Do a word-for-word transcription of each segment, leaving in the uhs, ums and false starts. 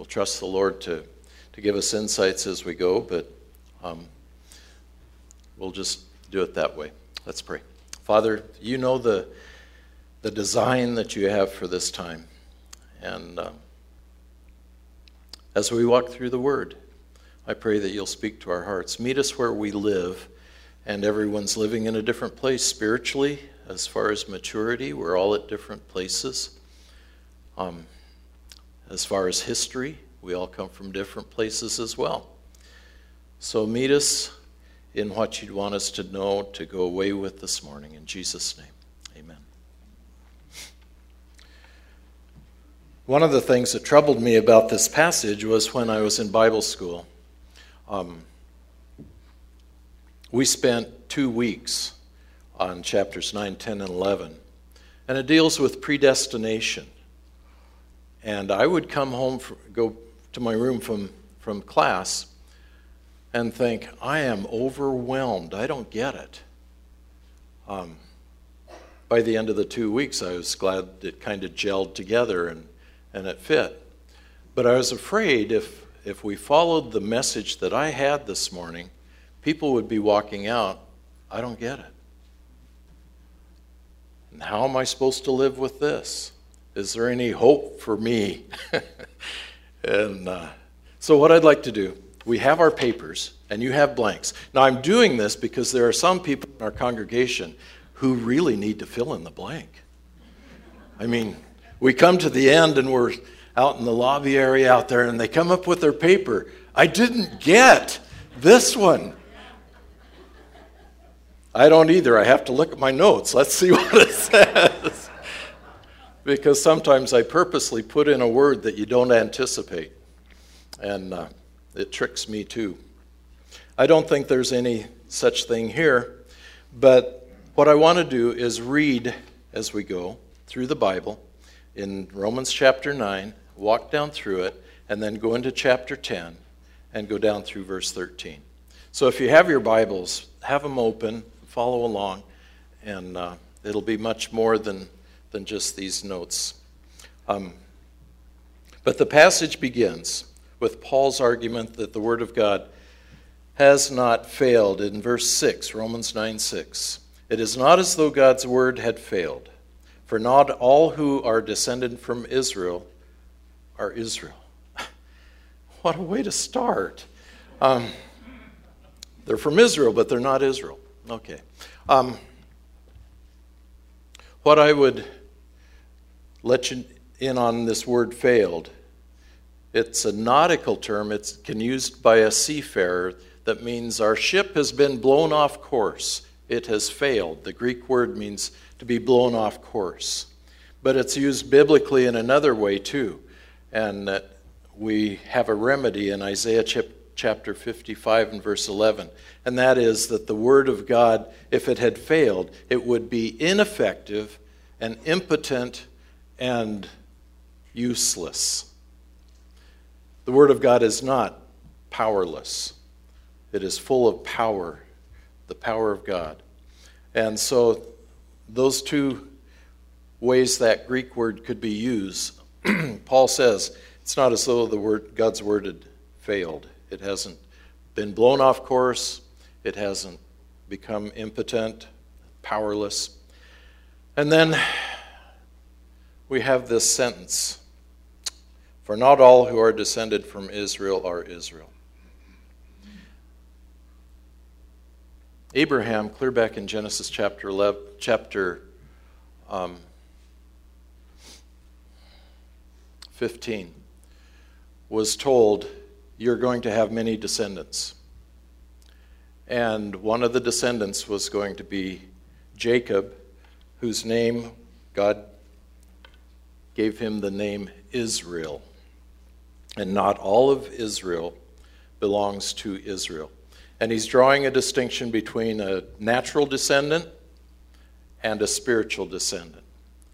we'll trust the Lord to, to give us insights as we go, but um, we'll just do it that way. Let's pray. Father, you know the, the design that you have for this time. And um, as we walk through the Word, I pray that you'll speak to our hearts. Meet us where we live, and everyone's living in a different place spiritually. As far as maturity, we're all at different places. Um, as far as history, we all come from different places as well. So meet us in what you'd want us to know, to go away with this morning. In Jesus' name, amen. One of the things that troubled me about this passage was when I was in Bible school. Um, we spent two weeks on chapters nine, ten, and eleven, and it deals with predestination. And I would come home, from, go to my room from, from class and think, I am overwhelmed. I don't get it. Um, by the end of the two weeks, I was glad it kind of gelled together and, and it fit. But I was afraid if, if we followed the message that I had this morning, people would be walking out, I don't get it. And how am I supposed to live with this? Is there any hope for me? and uh, so what I'd like to do, we have our papers, and you have blanks. Now, I'm doing this because there are some people in our congregation who really need to fill in the blank. I mean, we come to the end, and we're out in the lobby area out there, and they come up with their paper. I didn't get this one. I don't either. I have to look at my notes. Let's see what it says. Because sometimes I purposely put in a word that you don't anticipate. And uh, it tricks me too. I don't think there's any such thing here. But what I want to do is read as we go through the Bible in Romans chapter nine, walk down through it, and then go into chapter ten and go down through verse thirteen. So if you have your Bibles, have them open. Follow along, and uh, it'll be much more than, than just these notes. Um, but the passage begins with Paul's argument that the Word of God has not failed in verse six, Romans nine six. It is not as though God's Word had failed, for not all who are descended from Israel are Israel. What a way to start. Um, they're from Israel, but they're not Israel. Okay. Um, what I would let you in on this word failed, it's a nautical term. It's can used by a seafarer that means our ship has been blown off course. It has failed. The Greek word means to be blown off course. But it's used biblically in another way too. And that we have a remedy in Isaiah chapter chapter fifty-five and verse eleven, and that is that the Word of God, if it had failed, it would be ineffective and impotent and useless. The Word of God is not powerless. It is full of power, the power of God. And so those two ways that Greek word could be used, Paul says, it's not as though the word God's Word had failed. It hasn't been blown off course. It hasn't become impotent, powerless. And then we have this sentence, for not all who are descended from Israel are Israel. Abraham, clear back in Genesis chapter eleven, chapter um, fifteen, was told, you're going to have many descendants. And one of the descendants was going to be Jacob, whose name, God gave him the name Israel. And not all of Israel belongs to Israel. And he's drawing a distinction between a natural descendant and a spiritual descendant.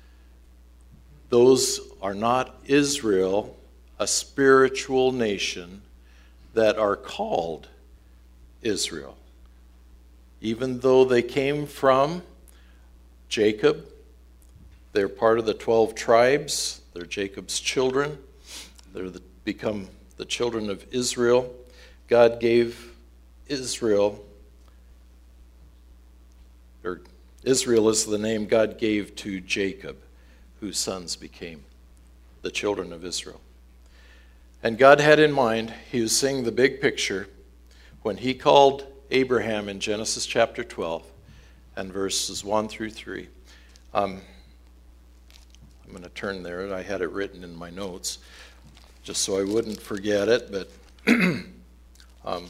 Those are not Israel, a spiritual nation, that are called Israel. Even though they came from Jacob, they're part of the twelve tribes, they're Jacob's children, they're the become the children of Israel. God gave Israel, or Israel is the name God gave to Jacob, whose sons became the children of Israel. And God had in mind, he was seeing the big picture when he called Abraham in Genesis chapter twelve and verses one through three. Um, I'm going to turn there. I had it written in my notes just so I wouldn't forget it, but um,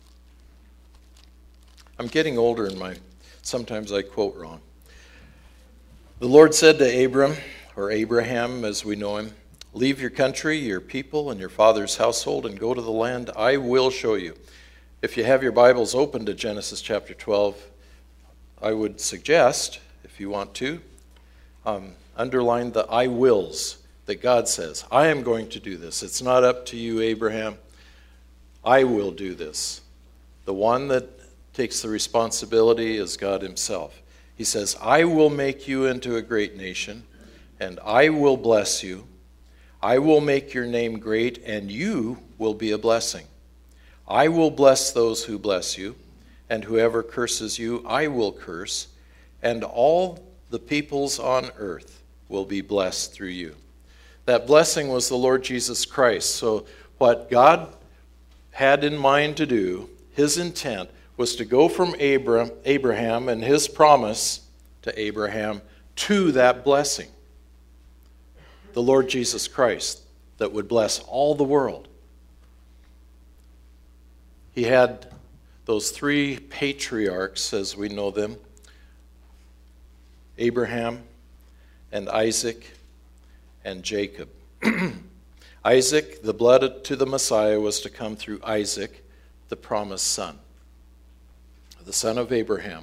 I'm getting older and my sometimes I quote wrong. The Lord said to Abram, or Abraham as we know him, "Leave your country, your people, and your father's household, and go to the land I will show you." If you have your Bibles open to Genesis chapter twelve, I would suggest, if you want to, um, underline the I wills that God says. I am going to do this. It's not up to you, Abraham. I will do this. The one that takes the responsibility is God himself. He says, I will make you into a great nation, and I will bless you. I will make your name great, and you will be a blessing. I will bless those who bless you, and whoever curses you, I will curse, and all the peoples on earth will be blessed through you. That blessing was the Lord Jesus Christ. So what God had in mind to do, his intent, was to go from Abram, Abraham and his promise to Abraham to that blessing. The Lord Jesus Christ that would bless all the world. He had those three patriarchs, as we know them, Abraham and Isaac and Jacob. Isaac, the blood to the Messiah, was to come through Isaac, the promised son, the son of Abraham.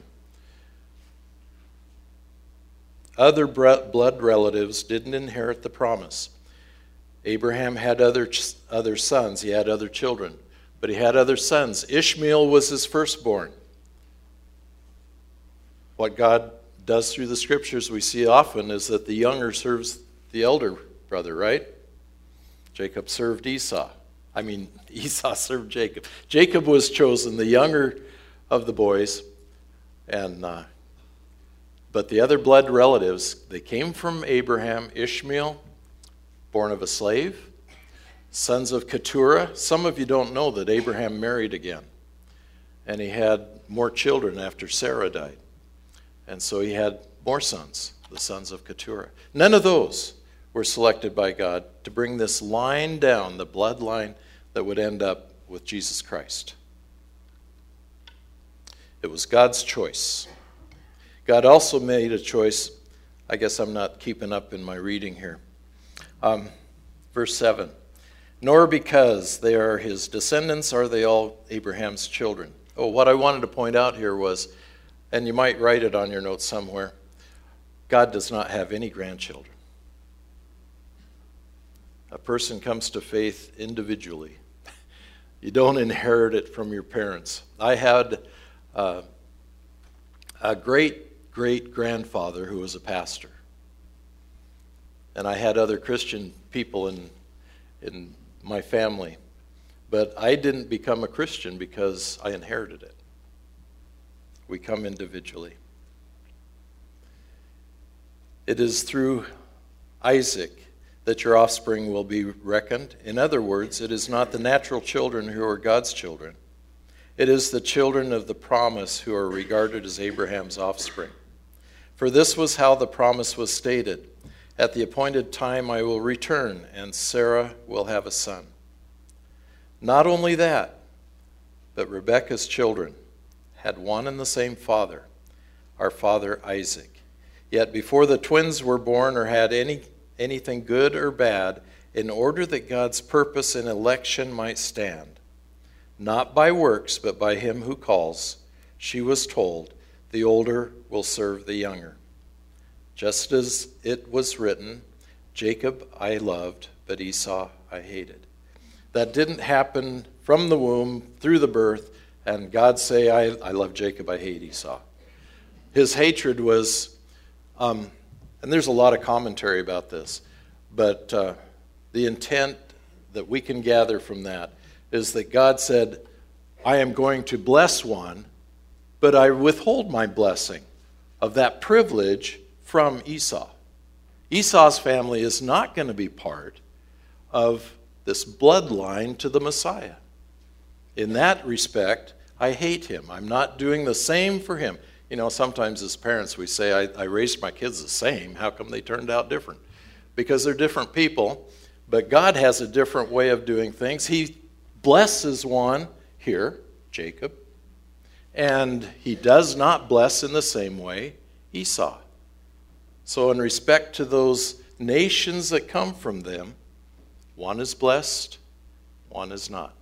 Other blood relatives didn't inherit the promise. Abraham had other, other sons, he had other children, but he had other sons. Ishmael was his firstborn. What God does through the scriptures we see often is that the younger serves the elder brother, right? Jacob served Esau. I mean, Esau served Jacob. Jacob was chosen, the younger of the boys, and uh, but the other blood relatives, they came from Abraham. Ishmael, born of a slave, sons of Keturah. Some of you don't know that Abraham married again, and he had more children after Sarah died. And so he had more sons, the sons of Keturah. None of those were selected by God to bring this line down, the bloodline that would end up with Jesus Christ. It was God's choice. God also made a choice. I guess I'm not keeping up in my reading here. Um, verse seven. Nor because they are his descendants are they all Abraham's children. Oh, what I wanted to point out here was, and you might write it on your notes somewhere, God does not have any grandchildren. A person comes to faith individually. You don't inherit it from your parents. I had uh, a great-great-grandfather who was a pastor. And I had other Christian people in, in my family. But I didn't become a Christian because I inherited it. We come individually. It is through Isaac that your offspring will be reckoned. In other words, it is not the natural children who are God's children. It is the children of the promise who are regarded as Abraham's offspring. For this was how the promise was stated. At the appointed time I will return, and Sarah will have a son. Not only that, but Rebekah's children had one and the same father, our father Isaac. Yet before the twins were born or had any anything good or bad, in order that God's purpose in election might stand, not by works, but by him who calls, she was told, the older will serve the younger. Just as it was written, Jacob I loved, but Esau I hated. That didn't happen from the womb, through the birth, and God say, I, I love Jacob, I hate Esau. His hatred was, um, and there's a lot of commentary about this, but uh, the intent that we can gather from that is that God said, I am going to bless one, but I withhold my blessing of that privilege from Esau. Esau's family is not going to be part of this bloodline to the Messiah. In that respect, I hate him. I'm not doing the same for him. You know, sometimes as parents we say, I, I raised my kids the same. How come they turned out different? Because they're different people, but God has a different way of doing things. He blesses one here, Jacob, and he does not bless in the same way Esau. So in respect to those nations that come from them, one is blessed, one is not.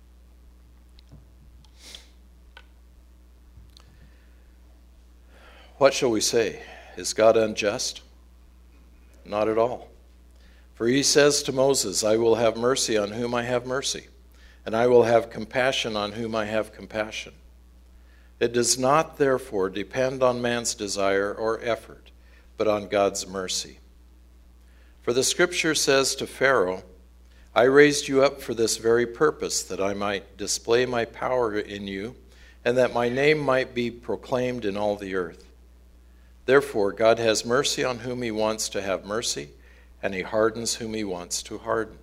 What shall we say? Is God unjust? Not at all. For he says to Moses, I will have mercy on whom I have mercy, and I will have compassion on whom I have compassion. It does not, therefore, depend on man's desire or effort, but on God's mercy. For the Scripture says to Pharaoh, I raised you up for this very purpose, that I might display my power in you, and that my name might be proclaimed in all the earth. Therefore, God has mercy on whom he wants to have mercy, and he hardens whom he wants to harden.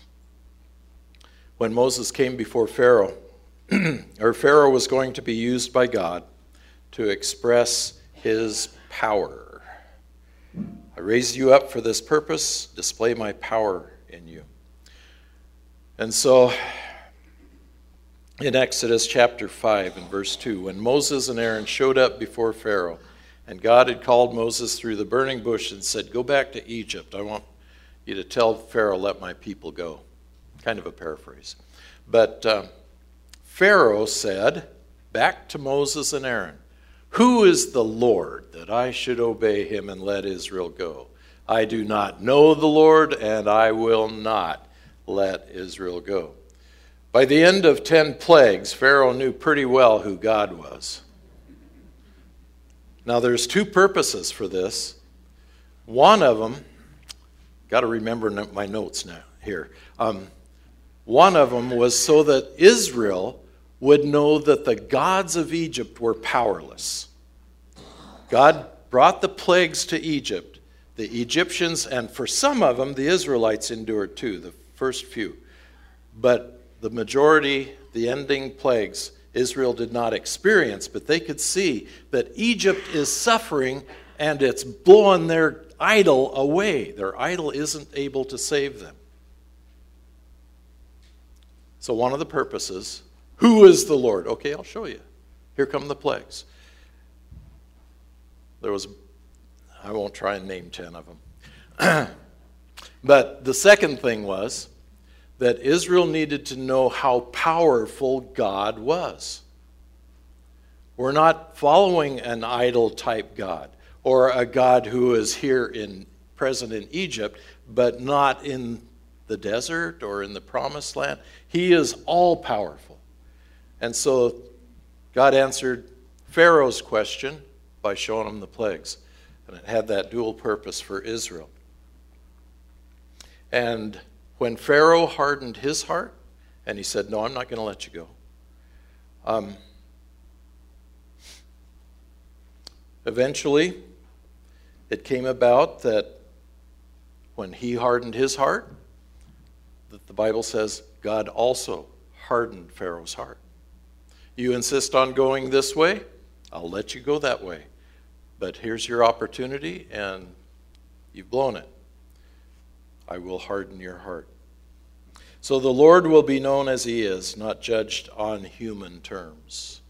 When Moses came before Pharaoh, or Pharaoh was going to be used by God to express his power. I raised you up for this purpose, display my power in you. And so, in Exodus chapter five and verse two, when Moses and Aaron showed up before Pharaoh, and God had called Moses through the burning bush and said, go back to Egypt. I want you to tell Pharaoh, let my people go. Kind of a paraphrase. But uh, Pharaoh said back to Moses and Aaron, who is the Lord that I should obey him and let Israel go? I do not know the Lord, and I will not let Israel go. By the end of ten plagues, Pharaoh knew pretty well who God was. Now, there's two purposes for this. One of them, got to remember my notes now here. Um, one of them was so that Israel would know that the gods of Egypt were powerless. God brought the plagues to Egypt. The Egyptians, and for some of them, the Israelites endured too, the first few. But the majority, the ending plagues, Israel did not experience, but they could see that Egypt is suffering and it's blowing their idol away. Their idol isn't able to save them. So one of the purposes, who is the Lord? Okay, I'll show you. Here come the plagues. There was, I won't try and name ten of them. But the second thing was, that Israel needed to know how powerful God was. We're not following an idol-type God, or a God who is here in present in Egypt, but not in the desert or in the promised land. He is all-powerful. And so God answered Pharaoh's question by showing him the plagues. And it had that dual purpose for Israel. And when Pharaoh hardened his heart, and he said, no, I'm not going to let you go. Um, eventually, it came about that when he hardened his heart, that the Bible says God also hardened Pharaoh's heart. You insist on going this way, I'll let you go that way. But here's your opportunity, and you've blown it. I will harden your heart. So the Lord will be known as he is, not judged on human terms.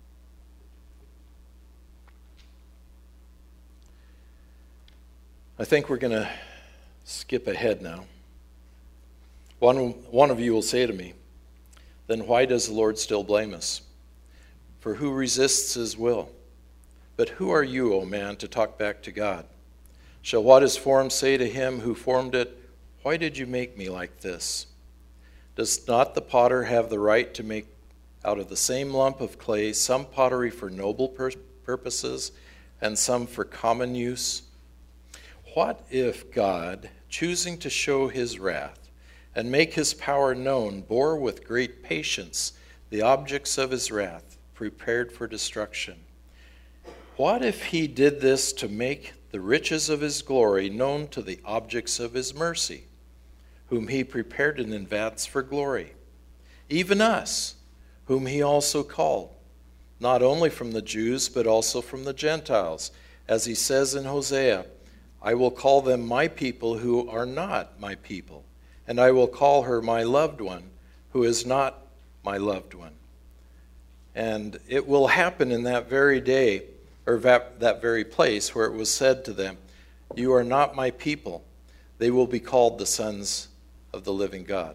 I think we're going to skip ahead now. One, one of you will say to me, then why does the Lord still blame us? For who resists his will? But who are you, O man, to talk back to God? Shall what is formed say to him who formed it, why did you make me like this? Does not the potter have the right to make out of the same lump of clay some pottery for noble pur- purposes and some for common use? What if God, choosing to show his wrath and make his power known, bore with great patience the objects of his wrath, prepared for destruction. What if he did this to make the riches of his glory known to the objects of his mercy, whom he prepared in advance for glory? Even us, whom he also called, not only from the Jews, but also from the Gentiles. As he says in Hosea, I will call them my people who are not my people, and I will call her my loved one, who is not my loved one. And it will happen in that very day, or that, that very place where it was said to them, you are not my people. They will be called the sons of the living God.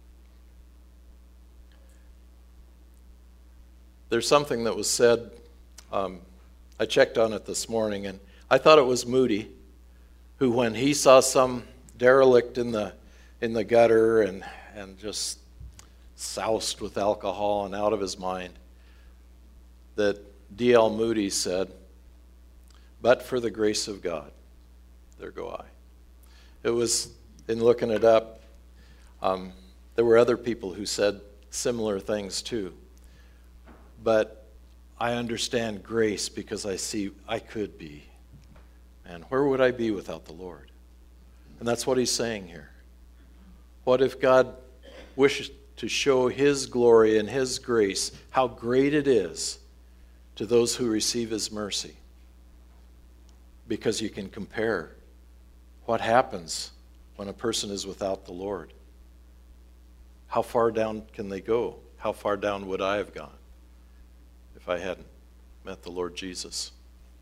There's something that was said, um, I checked on it this morning, and I thought it was Moody, who when he saw some derelict in the in the gutter and, and just soused with alcohol and out of his mind, that D L Moody said, but for the grace of God, there go I. It was, in looking it up, um, there were other people who said similar things too. But I understand grace because I see I could be. And where would I be without the Lord? And that's what he's saying here. What if God wishes to show his glory and his grace, how great it is to those who receive his mercy? Because you can compare what happens when a person is without the Lord. How far down can they go? How far down would I have gone if I hadn't met the Lord Jesus?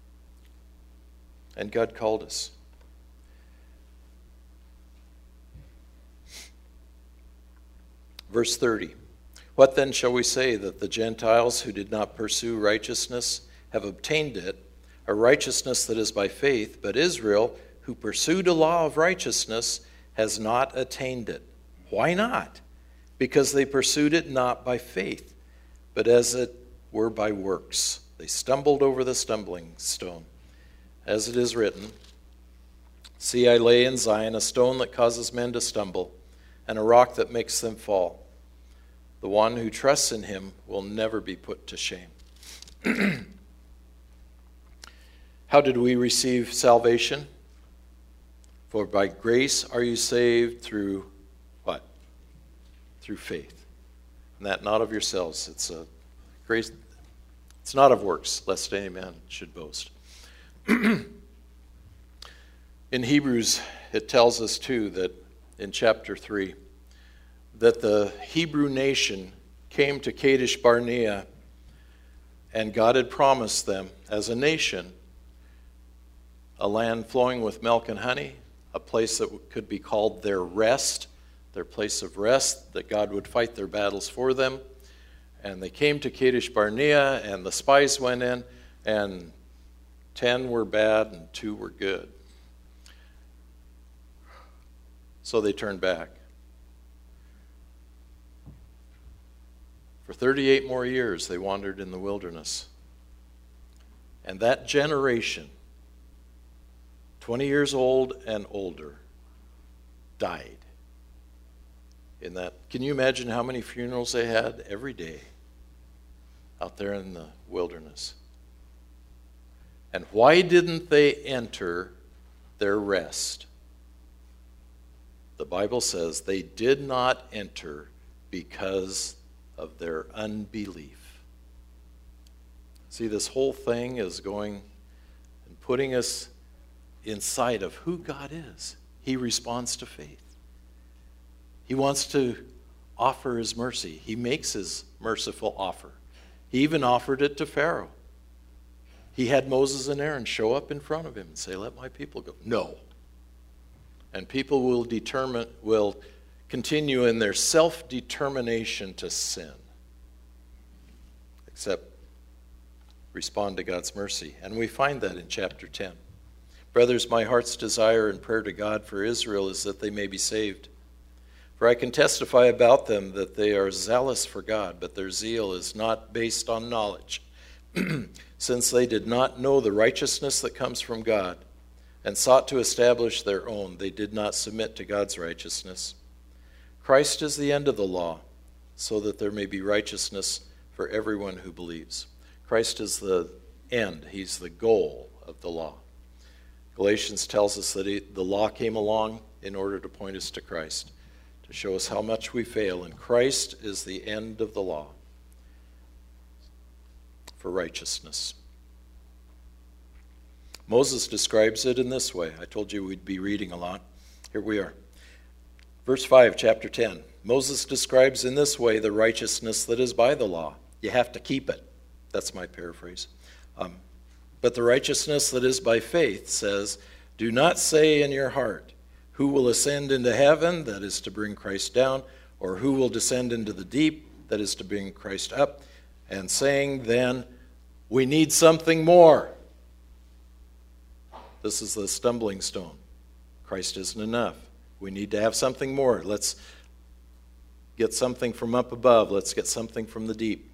And God called us. Verse thirty, what then shall we say, that the Gentiles who did not pursue righteousness have obtained it, a righteousness that is by faith, but Israel, who pursued a law of righteousness, has not attained it. Why not? Because they pursued it not by faith, but as it were by works. They stumbled over the stumbling stone. As it is written, see, I lay in Zion a stone that causes men to stumble, and a rock that makes them fall. The one who trusts in him will never be put to shame. How did we receive salvation? For by grace are you saved through what? Through faith. And that not of yourselves. It's a grace. It's not of works, lest any man should boast. In Hebrews, it tells us too that in chapter three, that the Hebrew nation came to Kadesh Barnea, and God had promised them as a nation a land flowing with milk and honey, a place that could be called their rest, their place of rest, that God would fight their battles for them. And they came to Kadesh Barnea, and the spies went in, and ten were bad and two were good. So they turned back. For thirty-eight more years, they wandered in the wilderness. And that generation, twenty years old and older, died. In that, can you imagine how many funerals they had every day out there in the wilderness? And why didn't they enter their rest? The Bible says they did not enter because of their unbelief. See, this whole thing is going and putting us inside of who God is. He responds to faith. He wants to offer his mercy. He makes his merciful offer. He even offered it to Pharaoh. He had Moses and Aaron show up in front of him and say, let my people go. No. And people will determine, will continue in their self-determination to sin, except respond to God's mercy. And we find that in chapter ten. Brothers, my heart's desire and prayer to God for Israel is that they may be saved. For I can testify about them that they are zealous for God, but their zeal is not based on knowledge, since they did not know the righteousness that comes from God and sought to establish their own. They did not submit to God's righteousness. Christ is the end of the law, so that there may be righteousness for everyone who believes. Christ is the end. He's the goal of the law. Galatians tells us that he, the law came along in order to point us to Christ, to show us how much we fail, and Christ is the end of the law for righteousness. Moses describes it in this way. I told you we'd be reading a lot. Here we are. Verse five, chapter ten. Moses describes in this way the righteousness that is by the law. You have to keep it. That's my paraphrase. Um, but the righteousness that is by faith says, do not say in your heart, who will ascend into heaven, that is to bring Christ down, or who will descend into the deep, that is to bring Christ up, and saying then, we need something more. This is the stumbling stone. Christ isn't enough. We need to have something more. Let's get something from up above. Let's get something from the deep.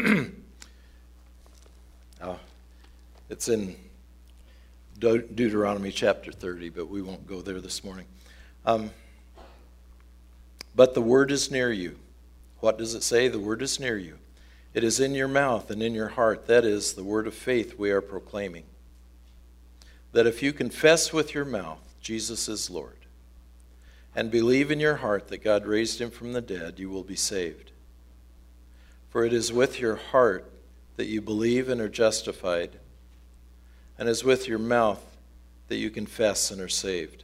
Now, it's in De- Deuteronomy chapter thirty, but we won't go there this morning. Um, but the word is near you. What does it say? The word is near you. It is in your mouth and in your heart. That is the word of faith we are proclaiming. That if you confess with your mouth Jesus is Lord, and believe in your heart that God raised him from the dead, you will be saved. For it is with your heart that you believe and are justified, and it is with your mouth that you confess and are saved.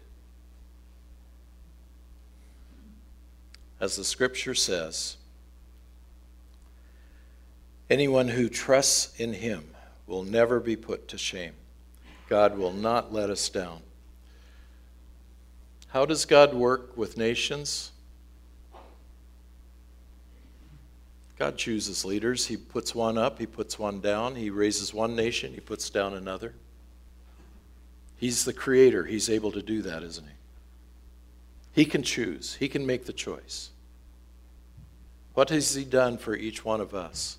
As the scripture says, anyone who trusts in him will never be put to shame. God will not let us down. How does God work with nations? God chooses leaders. He puts one up, he puts one down. He raises one nation, he puts down another. He's the creator. He's able to do that, isn't he? He can choose. He can make the choice. What has he done for each one of us?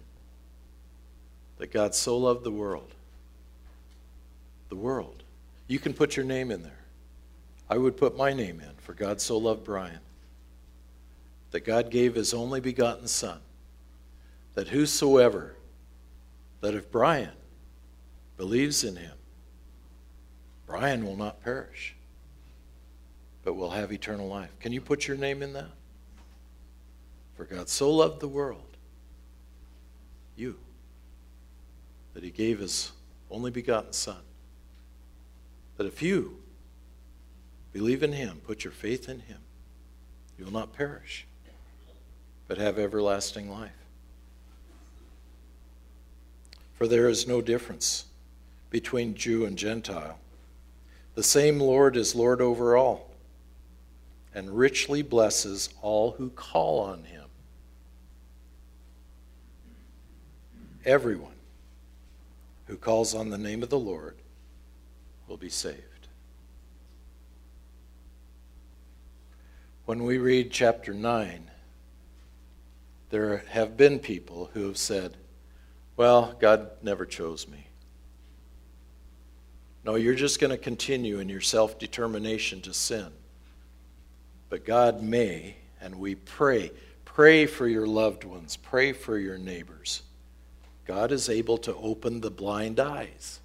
That God so loved the world. The world. You can put your name in there. I would put my name in, for God so loved Brian, that God gave his only begotten Son, that whosoever, that if Brian believes in him, Brian will not perish, but will have eternal life. Can you put your name in that? For God so loved the world, you, that he gave his only begotten Son, that if you believe in him, put your faith in him, you will not perish, but have everlasting life. For there is no difference between Jew and Gentile. The same Lord is Lord over all, and richly blesses all who call on him. Everyone who calls on the name of the Lord will be saved. When we read chapter nine, there have been people who have said, well, God never chose me. No, you're just going to continue in your self-determination to sin. But God may, and we pray, pray for your loved ones, pray for your neighbors. God is able to open the blind eyes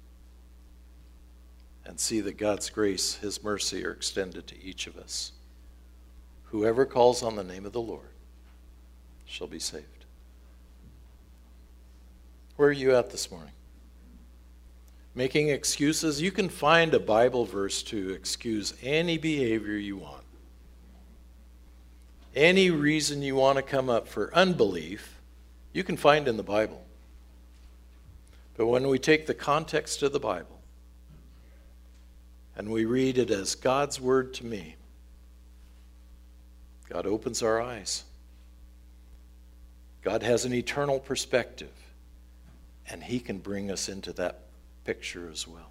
and see that God's grace, his mercy are extended to each of us. Whoever calls on the name of the Lord shall be saved. Where are you at this morning? Making excuses? You can find a Bible verse to excuse any behavior you want. Any reason you want to come up for unbelief, you can find in the Bible. But when we take the context of the Bible and we read it as God's word to me, God opens our eyes. God has an eternal perspective, and he can bring us into that picture as well.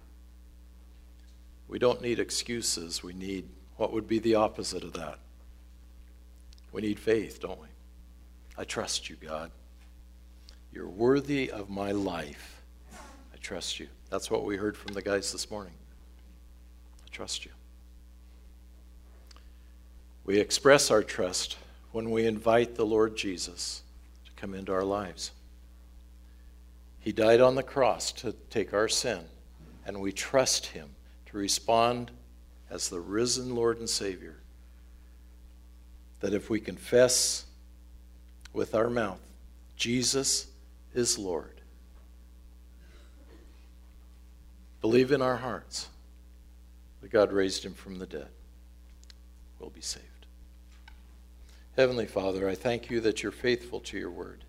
We don't need excuses. We need what would be the opposite of that. We need faith, don't we? I trust you, God. You're worthy of my life. I trust you. That's what we heard from the guys this morning. I trust you. We express our trust when we invite the Lord Jesus to come into our lives. He died on the cross to take our sin, and we trust him to respond as the risen Lord and Savior. That if we confess with our mouth, Jesus is Lord, believe in our hearts that God raised him from the dead, we'll be saved. Heavenly Father, I thank you that you're faithful to your word.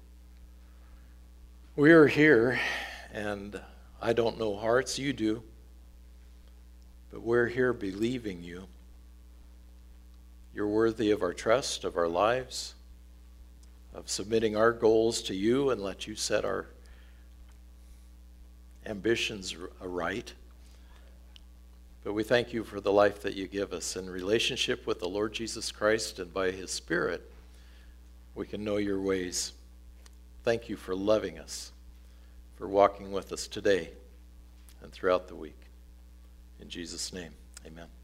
We are here, and I don't know hearts, you do, but we're here believing you. You're worthy of our trust, of our lives, of submitting our goals to you and let you set our ambitions aright. But we thank you for the life that you give us in relationship with the Lord Jesus Christ, and by his Spirit, we can know your ways. Thank you for loving us, for walking with us today and throughout the week. In Jesus' name, amen.